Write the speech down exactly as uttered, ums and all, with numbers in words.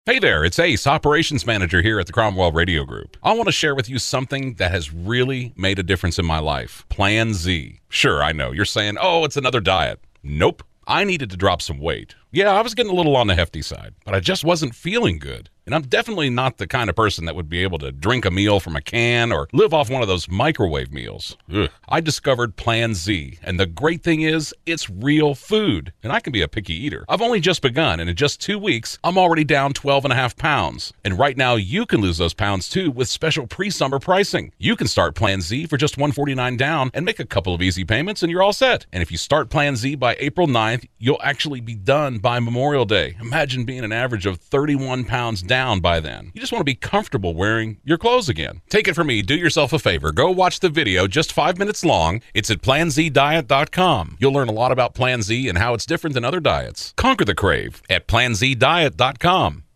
Hey there, it's Ace, Operations Manager here at the Cromwell Radio Group. I want to share with you something that has really made a difference in my life. Plan Z. Sure, I know, you're saying, oh, it's another diet. Nope. I needed to drop some weight. Yeah, I was getting a little on the hefty side, but I just wasn't feeling good. And I'm definitely not the kind of person that would be able to drink a meal from a can or live off one of those microwave meals. Ugh. I discovered Plan Z, and the great thing is, it's real food, and I can be a picky eater. I've only just begun, and in just two weeks, I'm already down twelve and a half pounds. And right now, you can lose those pounds too with special pre-summer pricing. You can start Plan Z for just one hundred forty-nine dollars down and make a couple of easy payments, and you're all set. And if you start Plan Z by April ninth, you'll actually be done by Memorial Day. Imagine being an average of thirty-one pounds down by then. You just want to be comfortable wearing your clothes again. Take it from me, do yourself a favor. Go watch the video, just five minutes long. It's at plan z diet dot com. You'll learn a lot about Plan Z and how it's different than other diets. Conquer the crave at plan z diet dot com.